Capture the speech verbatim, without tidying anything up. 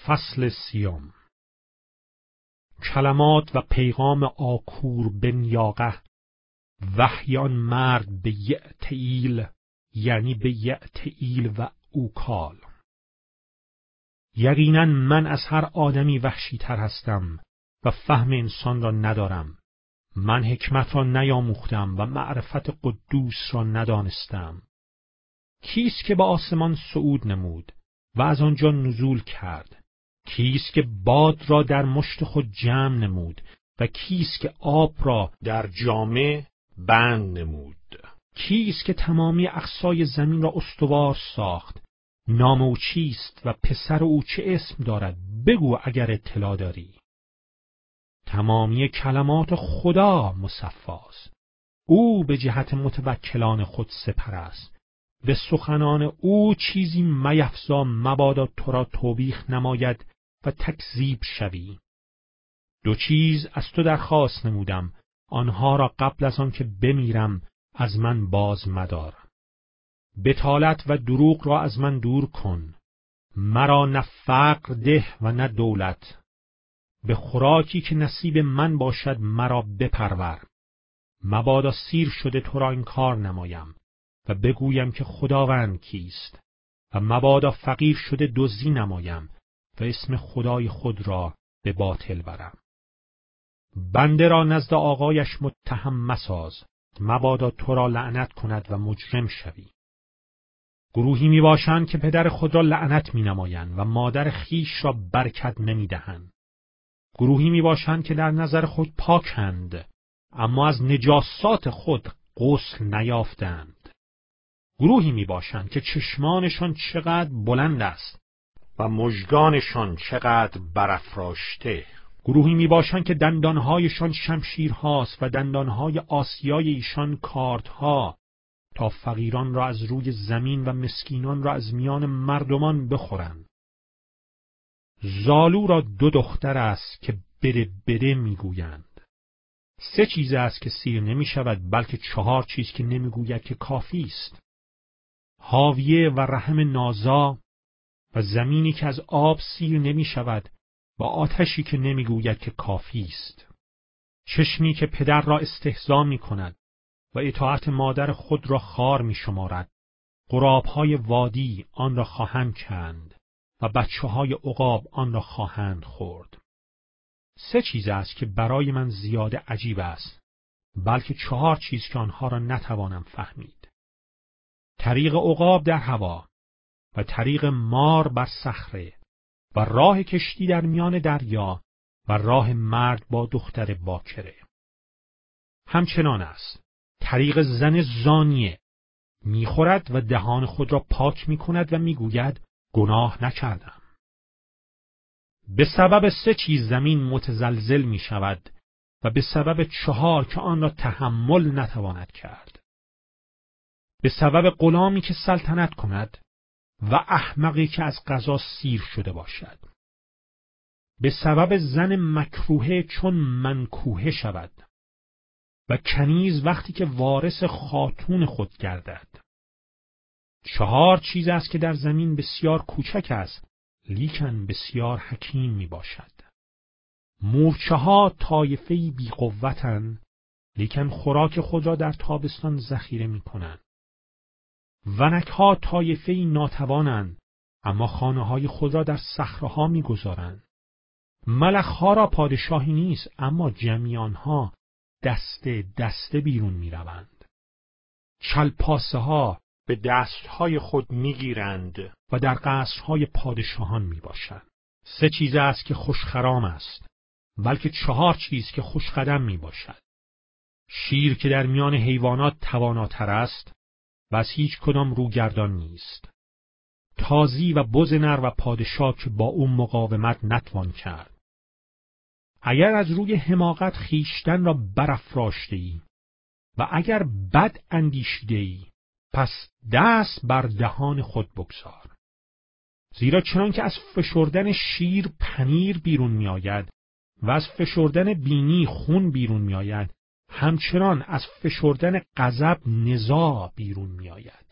فصل سیوم. کلمات و پیغام آکور بن یاقه، وحی آن مرد به یعتیل، یعنی به یعتیل و اوکال. یقینا من از هر آدمی وحشی تر هستم و فهم انسان را ندارم. من حکمت را نیاموختم و معرفت قدوس را ندانستم. کیست که به آسمان صعود نمود و از آنجا نزول کرد؟ کیست که باد را در مشت خود جمع نمود و کیست که آب را در جامه بند نمود؟ کیست که تمامی اقصای زمین را استوار ساخت؟ نام او چیست و پسر او چه اسم دارد؟ بگو اگر اطلاع داری. تمامی کلمات خدا مصفاست. او به جهت متوکلان خود سپر است. به سخنان او چیزی میفزا، مبادا تو را توبیخ نماید و تکذیب شوی. دو چیز از تو درخواست نمودم، آنها را قبل از آن که بمیرم از من باز مدار. بطالت و دروغ را از من دور کن. مرا نه فقر ده و نه دولت. به خوراکی که نصیب من باشد مرا بپرور. مبادا سیر شده تو را انکار نمایم و بگویم که خداوند کیست، و مبادا فقیر شده دزدی نمایم و اسم خدای خود را به باطل برم. بنده را نزد آقایش متهم مساز، مبادا تو را لعنت کند و مجرم شوی. گروهی می باشند که پدر خود را لعنت می نمایند و مادر خیش را برکت نمی دهند. گروهی می باشند که در نظر خود پاکند، اما از نجاسات خود غسل نیافتند. گروهی می باشند که چشمانشان چقدر بلند است و مژگانشان چقدر برافراشته. گروهی می باشند که دندانهایشان شمشیرهاست و دندانهای آسیای ایشان کاردها، تا فقیران را از روی زمین و مسکینان را از میان مردمان بخورند. زالو را دو دختر است که بده بده میگویند. سه چیز است که سیر نمی شود، بلکه چهار چیز که نمی گوید که کافی است. حاویه و رحم نازا و زمینی که از آب سیر نمی شود و آتشی که نمی گوید که کافی است. چشمی که پدر را استهزا می کند و اطاعت مادر خود را خار می شمارد. غرابهای وادی آن را خواهند کند و بچه های عقاب آن را خواهند خورد. سه چیز است که برای من زیاده عجیب است، بلکه چهار چیز که آنها را نتوانم فهمید. طریق عقاب در هوا و طریق مار بر صخره و راه کشتی در میان دریا و راه مرد با دختر باکره. همچنان است طریق زن زانیه، میخورد و دهان خود را پاک میکند و میگوید گناه نکردم. به سبب سه چیز زمین متزلزل می شود و به سبب چهار که آن را تحمل نتواند کرد. به سبب غلامی که سلطنت کند و احمقی که از قضا سیر شده باشد. به سبب زن مکروهه چون منکوهه شود و کنیز وقتی که وارث خاتون خود گردد. چهار چیز است که در زمین بسیار کوچک است، لیکن بسیار حکیم می باشد. مورچه ها طایفه‌ای بی قوتن، لیکن خوراک خود را در تابستان ذخیره می کنند. ونک ها طایفه‌ای ناتوانند، اما خانه های خود را در صخره‌ها می گذارند. ملخ ها را پادشاهی نیست، اما جمعی آنها دسته دسته بیرون می روند. چلپاسه ها به دستهای خود میگیرند و در قصرهای پادشاهان میباشند. سه چیز است که خوشخرام است، بلکه چهار چیز که خوشقدم میباشد. شیر که در میان حیوانات تواناتر است و از هیچ کدام روگردان نیست. تازی و بز نر و پادشاه که با او مقاومت نتوان کرد. اگر از روی حماقت خیشتن را برافراشته‌ای و اگر بد اندیشیده‌ای، پس دست بر دهان خود بگذار. زیرا چنان که از فشردن شیر پنیر بیرون می آید و از فشردن بینی خون بیرون می آید، همچنان از فشردن غضب نزاع بیرون می آید.